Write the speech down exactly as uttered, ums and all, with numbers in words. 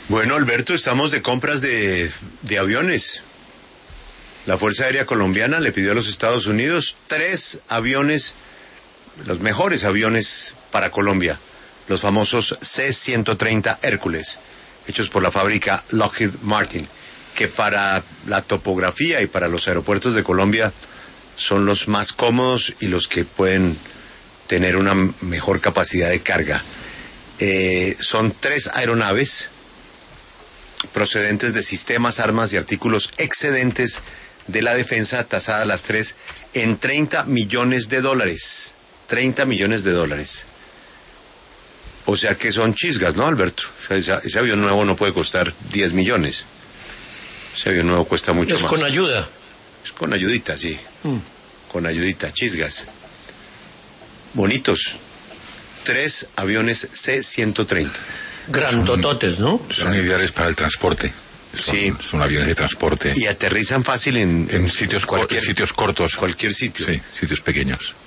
Bueno, Alberto, estamos de compras de, de aviones. La Fuerza Aérea Colombiana le pidió a los Estados Unidos tres aviones, los mejores aviones para Colombia, los famosos C ciento treinta Hércules, hechos por la fábrica Lockheed Martin, que para la topografía y para los aeropuertos de Colombia son los más cómodos y los que pueden tener una mejor capacidad de carga. Eh, son tres aeronaves procedentes de sistemas, armas y artículos excedentes de la defensa, tasadas las tres en treinta millones de dólares. treinta millones de dólares. O sea que son chisgas, ¿no, Alberto? O sea, ese, ese avión nuevo no puede costar diez millones. Ese avión nuevo cuesta mucho es más. Es con ayuda. Es con ayudita, sí. Mm. Con ayudita, chisgas. Bonitos. Tres aviones C ciento treinta. Grandototes, ¿no? Son ideales para el transporte. Son, sí. Son aviones de transporte. Y aterrizan fácil en, en sitios, cualquier, cor- sitios cortos. Cualquier sitio. Sí, sitios pequeños.